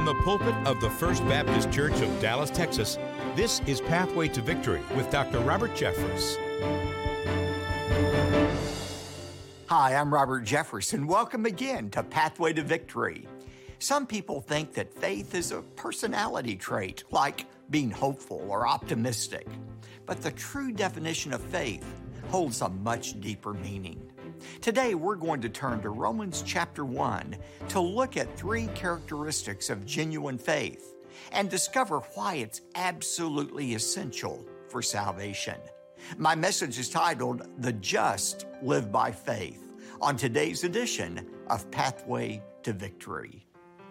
the pulpit of the First Baptist Church of Dallas, Texas, this is Pathway to Victory with Dr. Robert Jeffress. Hi, I'm Robert Jeffress, and welcome again to Pathway to Victory. Some people think that faith is a personality trait, like being hopeful or optimistic. But the true definition of faith holds a much deeper meaning. Today, we're going to turn to Romans chapter 1 to look at 3 characteristics of genuine faith and discover why it's absolutely essential for salvation. My message is titled, The Just Live by Faith, on today's edition of Pathway to Victory.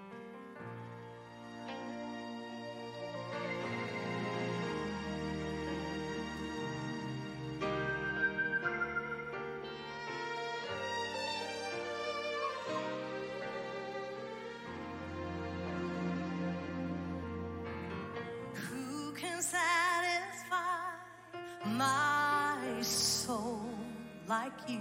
My soul like you.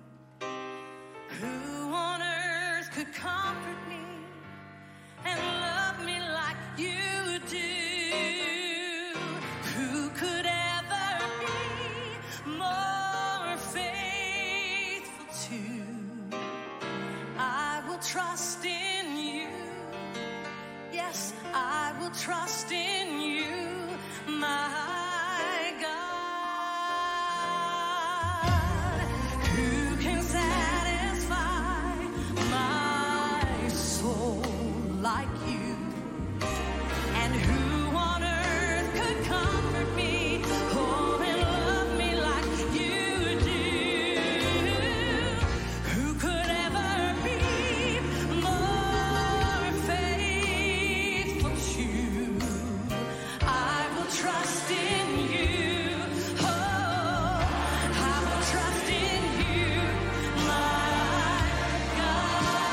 Who on earth could comfort me and love me like you do? Who could ever be more faithful to? I will trust in you. Yes, I will trust in you, my like you, and who on earth could comfort me, oh, and love me like you do? Who could ever be more faithful to? I will trust in you, oh, I will trust in you, my God.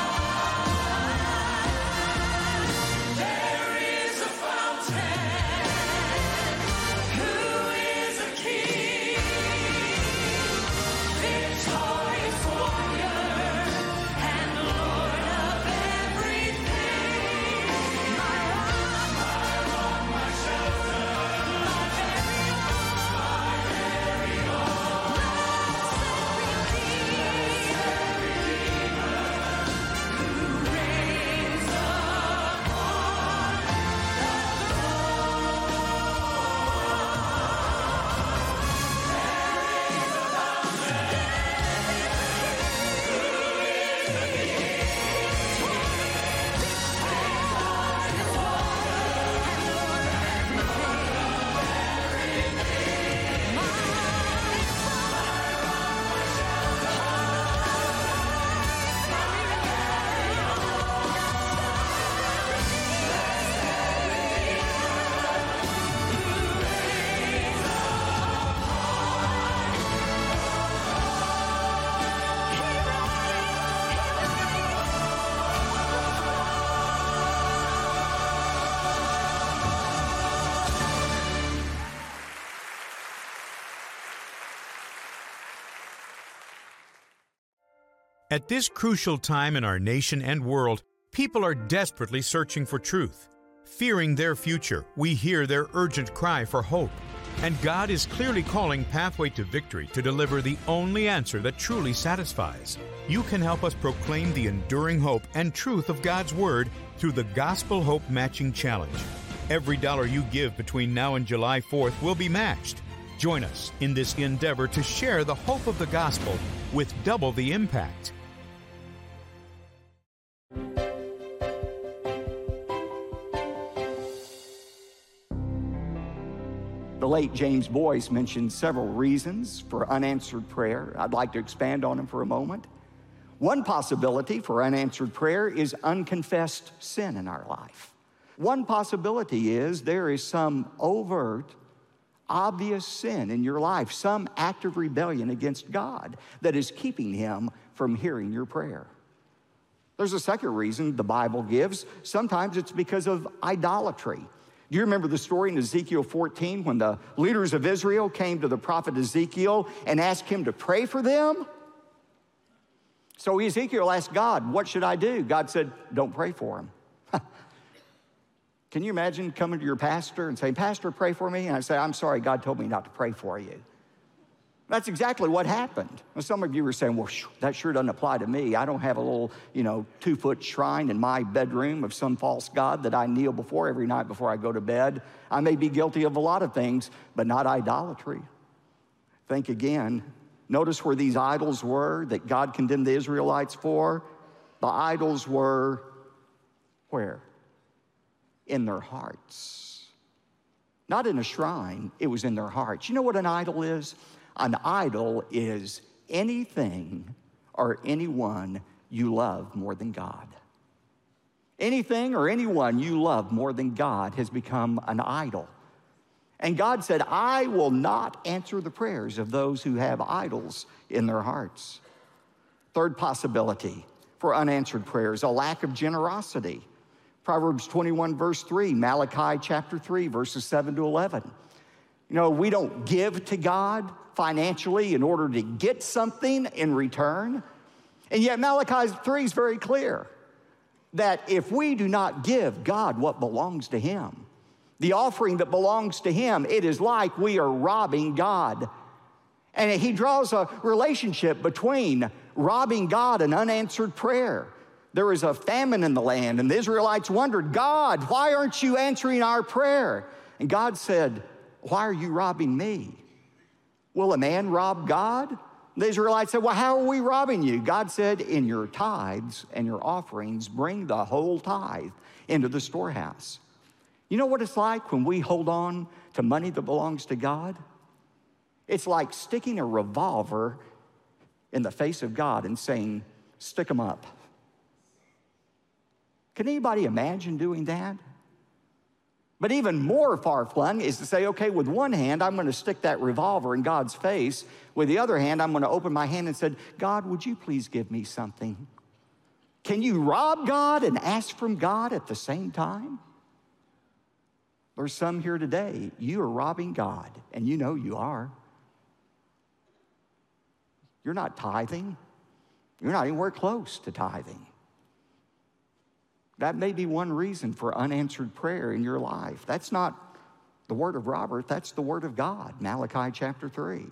At this crucial time in our nation and world, people are desperately searching for truth. Fearing their future, we hear their urgent cry for hope. And God is clearly calling Pathway to Victory to deliver the only answer that truly satisfies. You can help us proclaim the enduring hope and truth of God's Word through the Gospel Hope Matching Challenge. Every dollar you give between now and July 4th will be matched. Join us in this endeavor to share the hope of the gospel with double the impact. The late James Boyce mentioned several reasons for unanswered prayer. I'd like to expand on them for a moment. One possibility for unanswered prayer is unconfessed sin in our life. One possibility is there is some overt, obvious sin in your life, some act of rebellion against God that is keeping Him from hearing your prayer. There's a second reason the Bible gives. Sometimes it's because of idolatry. Do you remember the story in Ezekiel 14 when the leaders of Israel came to the prophet Ezekiel and asked him to pray for them? So Ezekiel asked God, what should I do? God said, don't pray for them. Can you imagine coming to your pastor and saying, Pastor, pray for me? And I say, I'm sorry, God told me not to pray for you. That's exactly what happened. Now, some of you were saying, well, that sure doesn't apply to me. I don't have a little, 2-foot shrine in my bedroom of some false god that I kneel before every night before I go to bed. I may be guilty of a lot of things, but not idolatry. Think again. Notice where these idols were that God condemned the Israelites for. The idols were where? In their hearts. Not in a shrine, it was in their hearts. You know what an idol is? An idol is anything or anyone you love more than God. Anything or anyone you love more than God has become an idol. And God said, I will not answer the prayers of those who have idols in their hearts. Third possibility for unanswered prayers, a lack of generosity. Proverbs 21, verse 3, Malachi chapter 3, verses 7 to 11. We don't give to God financially in order to get something in return. And yet Malachi 3 is very clear that if we do not give God what belongs to him, the offering that belongs to him, it is like we are robbing God. And he draws a relationship between robbing God and unanswered prayer. There was a famine in the land, and the Israelites wondered, God, why aren't you answering our prayer? And God said, why are you robbing me? Will a man rob God? The Israelites said, well, how are we robbing you? God said, in your tithes and your offerings, bring the whole tithe into the storehouse. You know what it's like when we hold on to money that belongs to God? It's like sticking a revolver in the face of God and saying, stick them up. Can anybody imagine doing that? But even more far-flung is to say, okay, with one hand, I'm going to stick that revolver in God's face. With the other hand, I'm going to open my hand and say, God, would you please give me something? Can you rob God and ask from God at the same time? There's some here today, you are robbing God, and you know you are. You're not tithing. You're not anywhere close to tithing. That may be one reason for unanswered prayer in your life. That's not the word of Robert, that's the word of God, Malachi chapter 3.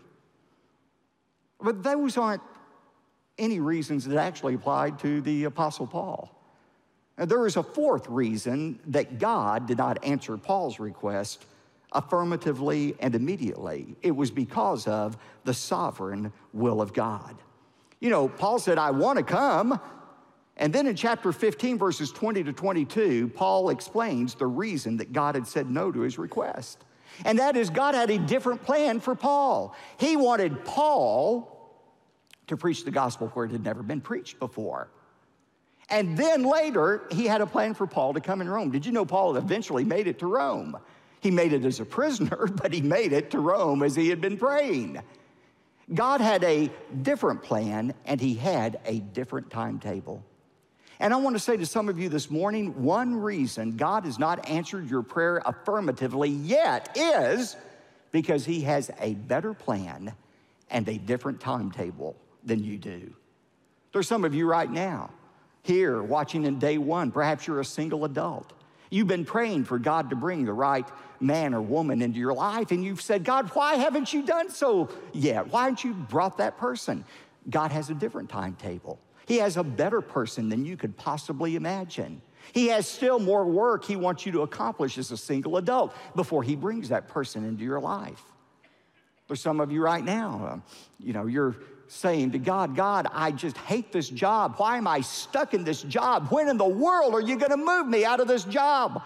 But those aren't any reasons that actually applied to the Apostle Paul. Now, there is a fourth reason that God did not answer Paul's request affirmatively and immediately. It was because of the sovereign will of God. Paul said, I want to come. And then in chapter 15, verses 20 to 22, Paul explains the reason that God had said no to his request. And that is God had a different plan for Paul. He wanted Paul to preach the gospel where it had never been preached before. And then later, he had a plan for Paul to come in Rome. Did you know Paul eventually made it to Rome? He made it as a prisoner, but he made it to Rome as he had been praying. God had a different plan, and he had a different timetable. And I want to say to some of you this morning, one reason God has not answered your prayer affirmatively yet is because he has a better plan and a different timetable than you do. There's some of you right now here watching in day one. Perhaps you're a single adult. You've been praying for God to bring the right man or woman into your life, and you've said, God, why haven't you done so yet? Why haven't you brought that person? God has a different timetable. He has a better person than you could possibly imagine. He has still more work he wants you to accomplish as a single adult before he brings that person into your life. There's some of you right now, you're saying to God, God, I just hate this job. Why am I stuck in this job? When in the world are you going to move me out of this job?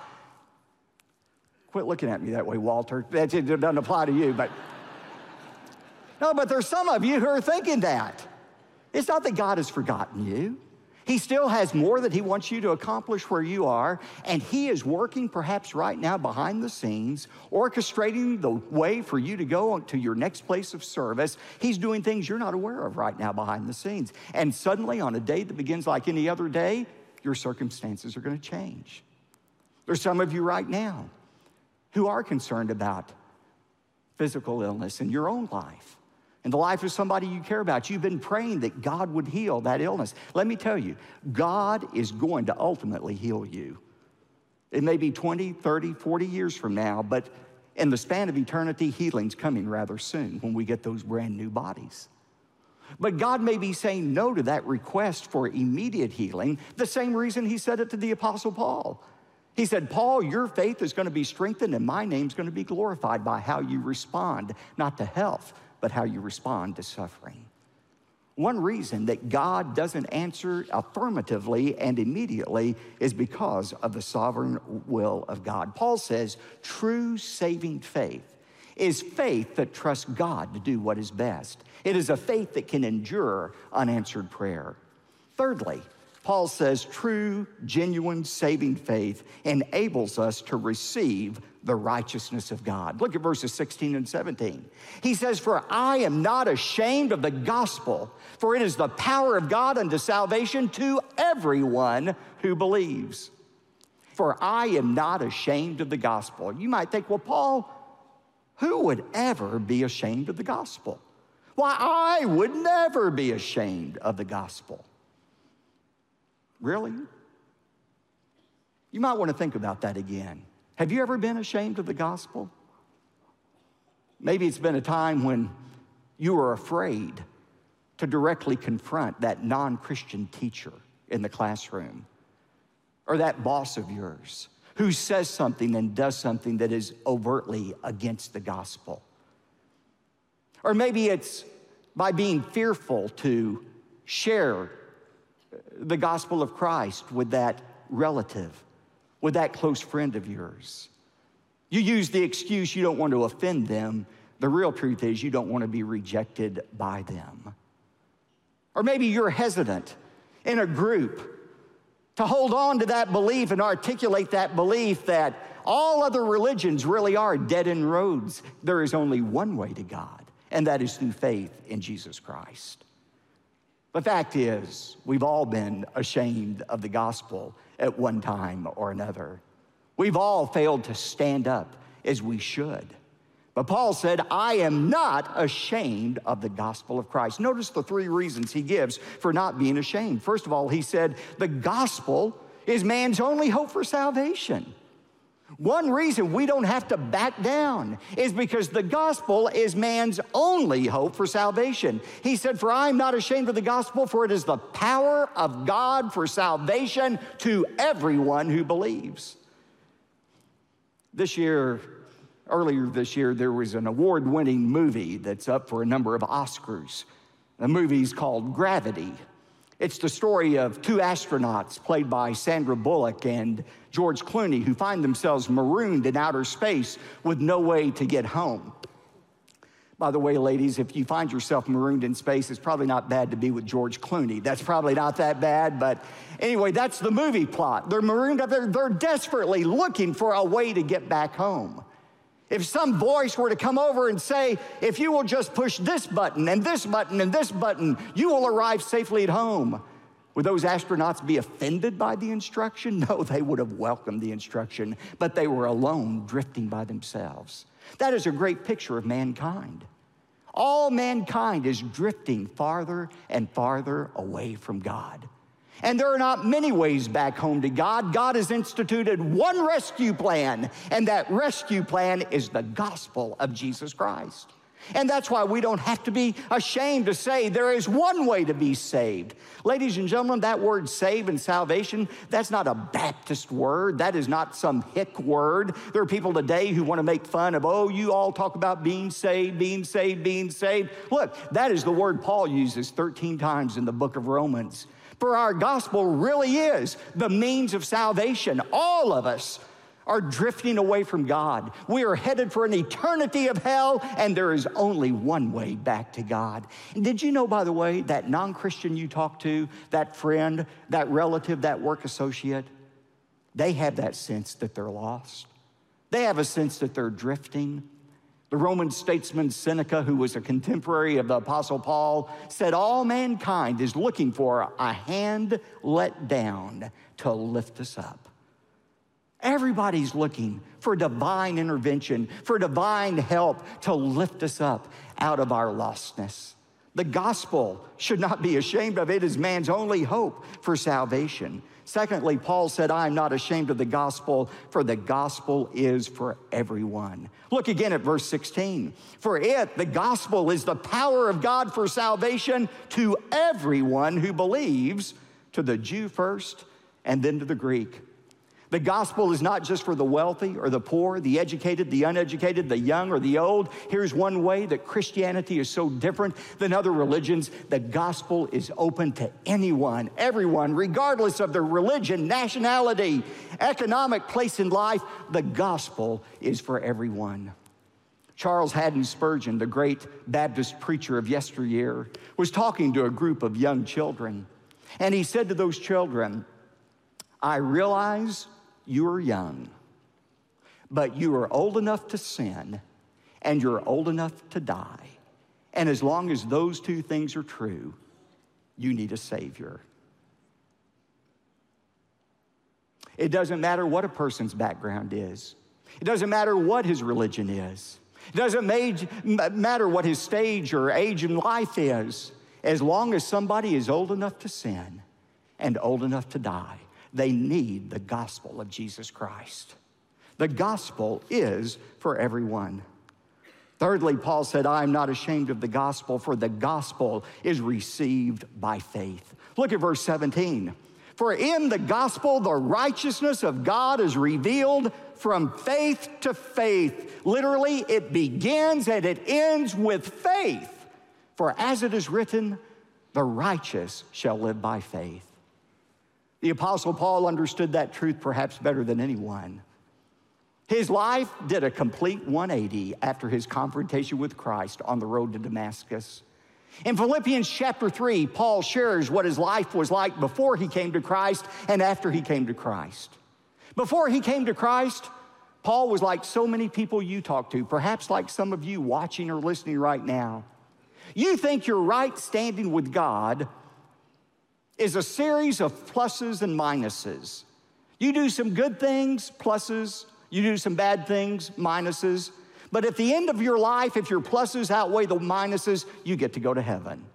Quit looking at me that way, Walter. It doesn't apply to you, but no, but there's some of you who are thinking that. It's not that God has forgotten you. He still has more that he wants you to accomplish where you are, and he is working perhaps right now behind the scenes, orchestrating the way for you to go to your next place of service. He's doing things you're not aware of right now behind the scenes. And suddenly, on a day that begins like any other day, your circumstances are going to change. There's some of you right now who are concerned about physical illness in your own life. In the life of somebody you care about, you've been praying that God would heal that illness. Let me tell you, God is going to ultimately heal you. It may be 20, 30, 40 years from now, but in the span of eternity, healing's coming rather soon when we get those brand new bodies. But God may be saying no to that request for immediate healing, the same reason he said it to the Apostle Paul. He said, Paul, your faith is going to be strengthened and my name's going to be glorified by how you respond, not to health, but how you respond to suffering. One reason that God doesn't answer affirmatively and immediately is because of the sovereign will of God. Paul says, true saving faith is faith that trusts God to do what is best. It is a faith that can endure unanswered prayer. Thirdly, Paul says true, genuine, saving faith enables us to receive the righteousness of God. Look at verses 16 and 17. He says, for I am not ashamed of the gospel, for it is the power of God unto salvation to everyone who believes. For I am not ashamed of the gospel. You might think, well, Paul, who would ever be ashamed of the gospel? Why, I would never be ashamed of the gospel. Really? You might want to think about that again. Have you ever been ashamed of the gospel? Maybe it's been a time when you were afraid to directly confront that non-Christian teacher in the classroom, or that boss of yours who says something and does something that is overtly against the gospel. Or maybe it's by being fearful to share the gospel of Christ with that relative, with that close friend of yours. You use the excuse you don't want to offend them. The real truth is you don't want to be rejected by them. Or maybe you're hesitant in a group to hold on to that belief and articulate that belief that all other religions really are dead-end roads. There is only one way to God, and that is through faith in Jesus Christ. The fact is, we've all been ashamed of the gospel at one time or another. We've all failed to stand up as we should. But Paul said, I am not ashamed of the gospel of Christ. Notice the three reasons he gives for not being ashamed. First of all, he said, the gospel is man's only hope for salvation. One reason we don't have to back down is because the gospel is man's only hope for salvation. He said, for I am not ashamed of the gospel, for it is the power of God for salvation to everyone who believes. Earlier this year, there was an award-winning movie that's up for a number of Oscars. The movie's called Gravity. It's the story of two astronauts played by Sandra Bullock and George Clooney who find themselves marooned in outer space with no way to get home. By the way, ladies, if you find yourself marooned in space, it's probably not bad to be with George Clooney. That's probably not that bad, but anyway, that's the movie plot. They're marooned up there. They're desperately looking for a way to get back home. If some voice were to come over and say, if you will just push this button and this button and this button, you will arrive safely at home. Would those astronauts be offended by the instruction? No, they would have welcomed the instruction, but they were alone, drifting by themselves. That is a great picture of mankind. All mankind is drifting farther and farther away from God. And there are not many ways back home to God. God has instituted one rescue plan, and that rescue plan is the gospel of Jesus Christ. And that's why we don't have to be ashamed to say there is one way to be saved. Ladies and gentlemen, that word save and salvation, that's not a Baptist word. That is not some hick word. There are people today who want to make fun of, oh, you all talk about being saved, being saved, being saved. Look, that is the word Paul uses 13 times in the book of Romans. For our gospel really is the means of salvation. All of us are drifting away from God. We are headed for an eternity of hell, and there is only one way back to God. And did you know, by the way, that non-Christian you talk to, that friend, that relative, that work associate, they have that sense that they're lost. They have a sense that they're drifting. The Roman statesman Seneca, who was a contemporary of the Apostle Paul, said all mankind is looking for a hand let down to lift us up. Everybody's looking for divine intervention, for divine help to lift us up out of our lostness. The gospel should not be ashamed of. It is man's only hope for salvation. Secondly, Paul said, I am not ashamed of the gospel, for the gospel is for everyone. Look again at verse 16. For it, the gospel, is the power of God for salvation to everyone who believes, to the Jew first and then to the Greek. The gospel is not just for the wealthy or the poor, the educated, the uneducated, the young or the old. Here's one way that Christianity is so different than other religions. The gospel is open to anyone, everyone, regardless of their religion, nationality, economic place in life. The gospel is for everyone. Charles Haddon Spurgeon, the great Baptist preacher of yesteryear, was talking to a group of young children. And he said to those children, I realize you are young, but you are old enough to sin and you're old enough to die. And as long as those two things are true, you need a Savior. It doesn't matter what a person's background is. It doesn't matter what his religion is. It doesn't matter what his stage or age in life is. As long as somebody is old enough to sin and old enough to die, they need the gospel of Jesus Christ. The gospel is for everyone. Thirdly, Paul said, I am not ashamed of the gospel, for the gospel is received by faith. Look at verse 17. For in the gospel, the righteousness of God is revealed from faith to faith. Literally, it begins and it ends with faith. For as it is written, the righteous shall live by faith. The Apostle Paul understood that truth perhaps better than anyone. His life did a complete 180 after his confrontation with Christ on the road to Damascus. In Philippians chapter 3, Paul shares what his life was like before he came to Christ and after he came to Christ. Before he came to Christ, Paul was like so many people you talk to, perhaps like some of you watching or listening right now. You think your right standing with God is a series of pluses and minuses. You do some good things, pluses. You do some bad things, minuses. But at the end of your life, if your pluses outweigh the minuses, you get to go to heaven.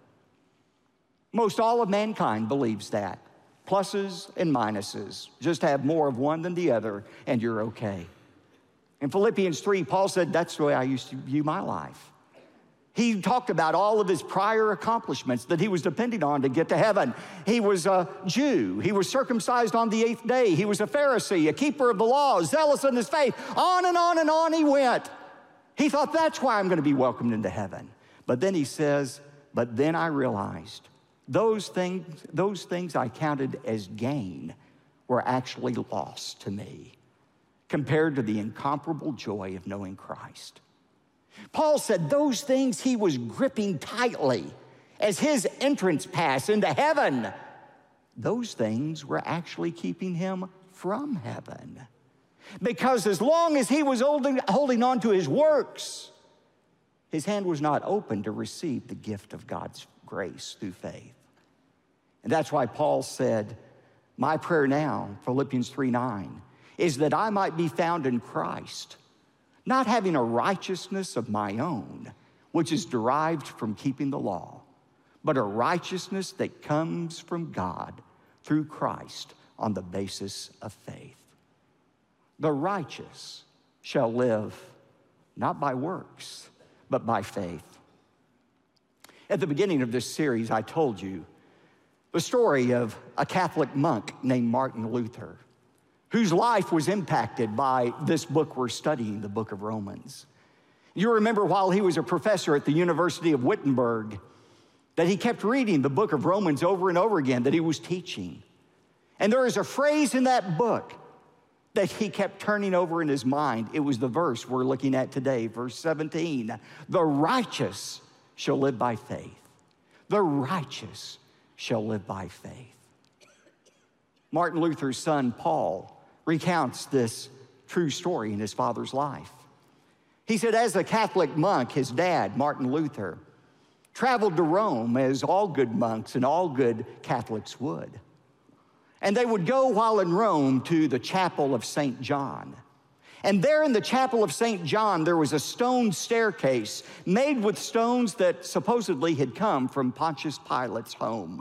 Most all of mankind believes that. Pluses and minuses. Just have more of one than the other, and you're okay. In Philippians 3, Paul said, that's the way I used to view my life. He talked about all of his prior accomplishments that he was depending on to get to heaven. He was a Jew. He was circumcised on the 8th day. He was a Pharisee, a keeper of the law, zealous in his faith. On and on and on he went. He thought, that's why I'm going to be welcomed into heaven. But then he says, but then I realized those things I counted as gain were actually loss to me compared to the incomparable joy of knowing Christ. Paul said those things he was gripping tightly as his entrance pass into heaven, those things were actually keeping him from heaven. Because as long as he was holding on to his works, his hand was not open to receive the gift of God's grace through faith. And that's why Paul said, my prayer now, Philippians 3:9, is that I might be found in Christ, not having a righteousness of my own, which is derived from keeping the law, but a righteousness that comes from God through Christ on the basis of faith. The righteous shall live not by works, but by faith. At the beginning of this series, I told you the story of a Catholic monk named Martin Luther, whose life was impacted by this book we're studying, the book of Romans. You remember while he was a professor at the University of Wittenberg, that he kept reading the book of Romans over and over again that he was teaching. And there is a phrase in that book that he kept turning over in his mind. It was the verse we're looking at today, verse 17. The righteous shall live by faith. The righteous shall live by faith. Martin Luther's son, Paul, recounts this true story in his father's life. He said, as a Catholic monk, his dad, Martin Luther, traveled to Rome as all good monks and all good Catholics would. And they would go while in Rome to the chapel of St. John. And there in the chapel of St. John, there was a stone staircase made with stones that supposedly had come from Pontius Pilate's home.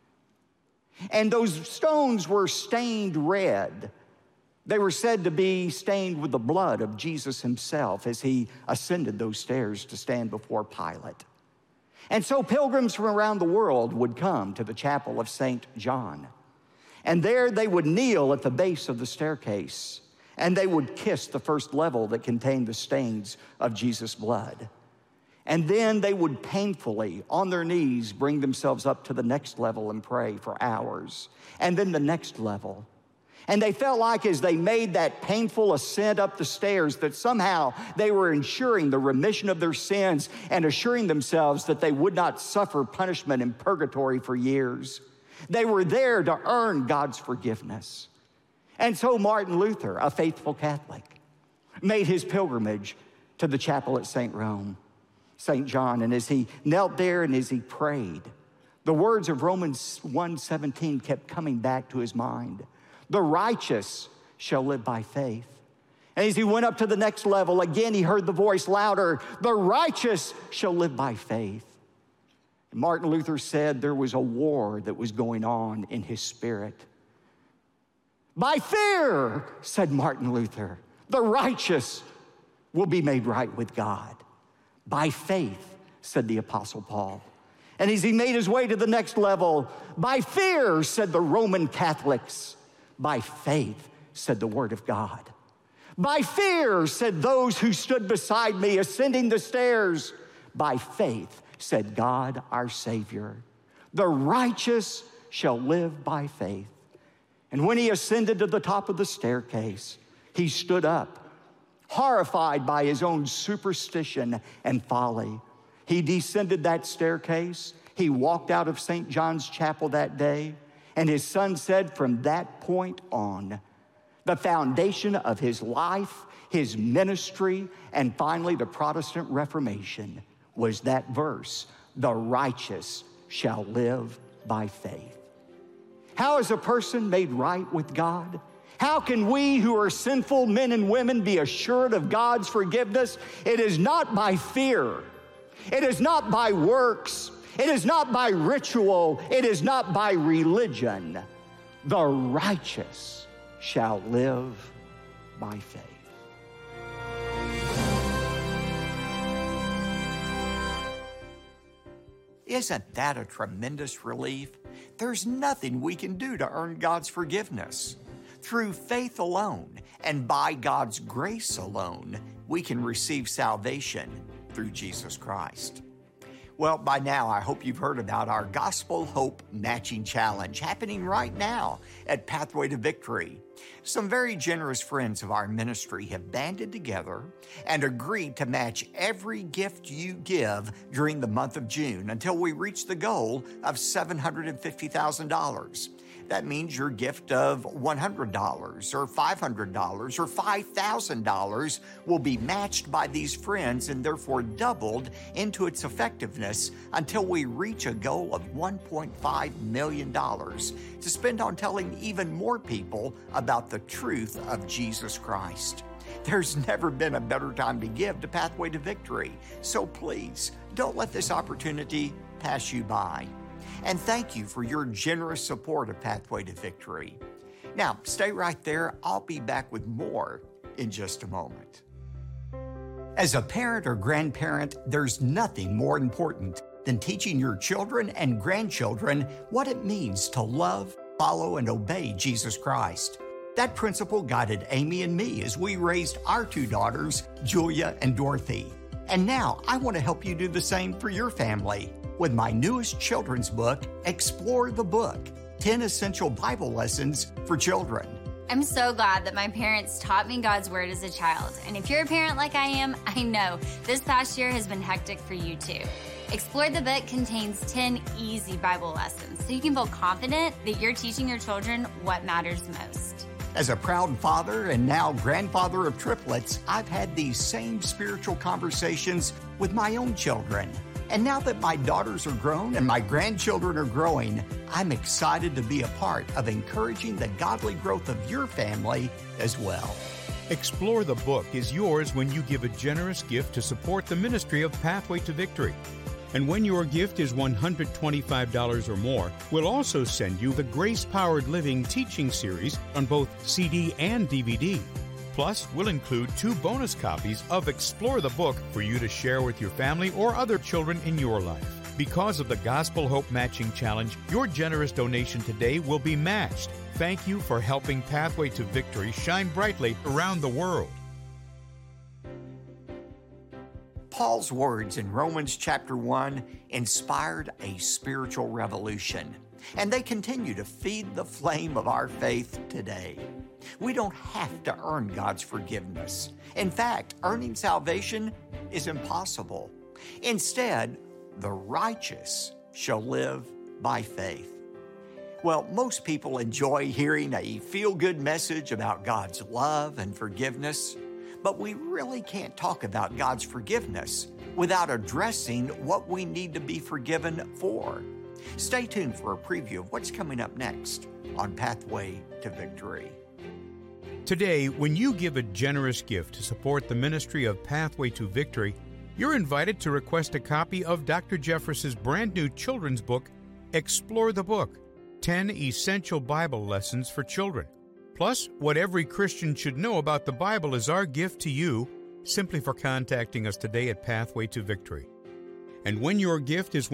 And those stones were stained red. They were said to be stained with the blood of Jesus himself as he ascended those stairs to stand before Pilate. And so pilgrims from around the world would come to the chapel of St. John. And there they would kneel at the base of the staircase, and they would kiss the first level that contained the stains of Jesus' blood. And then they would painfully, on their knees, bring themselves up to the next level and pray for hours. And then the next level. And they felt like as they made that painful ascent up the stairs that somehow they were ensuring the remission of their sins and assuring themselves that they would not suffer punishment in purgatory for years. They were there to earn God's forgiveness. And so Martin Luther, a faithful Catholic, made his pilgrimage to the chapel at St. John. And as he knelt there and as he prayed, the words of Romans 1:17 kept coming back to his mind. The righteous shall live by faith. And as he went up to the next level, again he heard the voice louder, the righteous shall live by faith. And Martin Luther said there was a war that was going on in his spirit. By fear, said Martin Luther, the righteous will be made right with God. By faith, said the Apostle Paul. And as he made his way to the next level, by fear, said the Roman Catholics. By faith, said the Word of God. By fear, said those who stood beside me ascending the stairs. By faith, said God our Savior. The righteous shall live by faith. And when he ascended to the top of the staircase, he stood up, horrified by his own superstition and folly. He descended that staircase. He walked out of St. John's Chapel that day. And his son said from that point on, the foundation of his life, his ministry, and finally the Protestant Reformation was that verse, the righteous shall live by faith. How is a person made right with God? How can we who are sinful men and women be assured of God's forgiveness? It is not by fear. It is not by works. It is not by ritual. It is not by religion. The righteous shall live by faith. Isn't that a tremendous relief? There's nothing we can do to earn God's forgiveness. Through faith alone and by God's grace alone, we can receive salvation through Jesus Christ. Well, by now, I hope you've heard about our Gospel Hope Matching Challenge happening right now at Pathway to Victory. Some very generous friends of our ministry have banded together and agreed to match every gift you give during the month of June until we reach the goal of $750,000. That means your gift of $100 or $500 or $5,000 will be matched by these friends and therefore doubled into its effectiveness until we reach a goal of $1.5 million to spend on telling even more people about the truth of Jesus Christ. There's never been a better time to give to Pathway to Victory, so please don't let this opportunity pass you by. And thank you for your generous support of Pathway to Victory. Now, stay right there. I'll be back with more in just a moment. As a parent or grandparent, there's nothing more important than teaching your children and grandchildren what it means to love, follow, and obey Jesus Christ. That principle guided Amy and me as we raised our two daughters, Julia and Dorothy. And now I want to help you do the same for your family with my newest children's book, Explore the Book, 10 Essential Bible Lessons for Children. I'm so glad that my parents taught me God's Word as a child. And if you're a parent like I am, I know this past year has been hectic for you too. Explore the Book contains 10 easy Bible lessons so you can feel confident that you're teaching your children what matters most. As a proud father and now grandfather of triplets, I've had these same spiritual conversations with my own children. And now that my daughters are grown and my grandchildren are growing, I'm excited to be a part of encouraging the godly growth of your family as well. Explore the Book is yours when you give a generous gift to support the ministry of Pathway to Victory. And when your gift is $125 or more, we'll also send you the Grace-Powered Living teaching series on both CD and DVD. Plus, we'll include 2 bonus copies of Explore the Book for you to share with your family or other children in your life. Because of the Gospel Hope Matching Challenge, your generous donation today will be matched. Thank you for helping Pathway to Victory shine brightly around the world. Paul's words in Romans chapter 1 inspired a spiritual revolution, and they continue to feed the flame of our faith today. We don't have to earn God's forgiveness. In fact, earning salvation is impossible. Instead, the righteous shall live by faith. Well, most people enjoy hearing a feel-good message about God's love and forgiveness, but we really can't talk about God's forgiveness without addressing what we need to be forgiven for. Stay tuned for a preview of what's coming up next on Pathway to Victory. Today, when you give a generous gift to support the ministry of Pathway to Victory, you're invited to request a copy of Dr. Jeffress's brand new children's book, Explore the Book, 10 Essential Bible Lessons for Children. Plus, what every Christian should know about the Bible is our gift to you, simply for contacting us today at Pathway to Victory. And when your gift is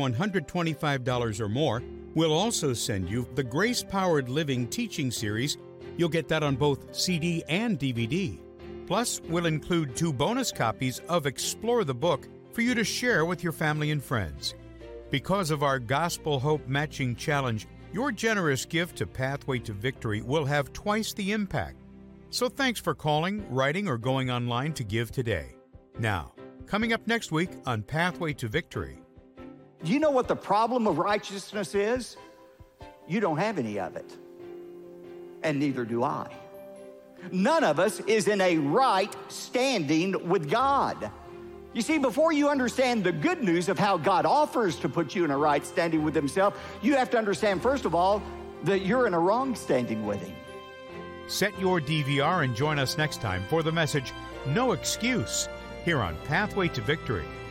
$125 or more, we'll also send you the Grace-Powered Living teaching series. You'll get that on both CD and DVD. Plus, we'll include 2 bonus copies of Explore the Book for you to share with your family and friends. Because of our Gospel Hope Matching Challenge, your generous gift to Pathway to Victory will have twice the impact. So thanks for calling, writing, or going online to give today. Now, coming up next week on Pathway to Victory. Do you know what the problem of righteousness is? You don't have any of it. And neither do I. None of us is in a right standing with God. You see, before you understand the good news of how God offers to put you in a right standing with Himself, you have to understand, first of all, that you're in a wrong standing with Him. Set your DVR and join us next time for the message, No Excuse, here on Pathway to Victory.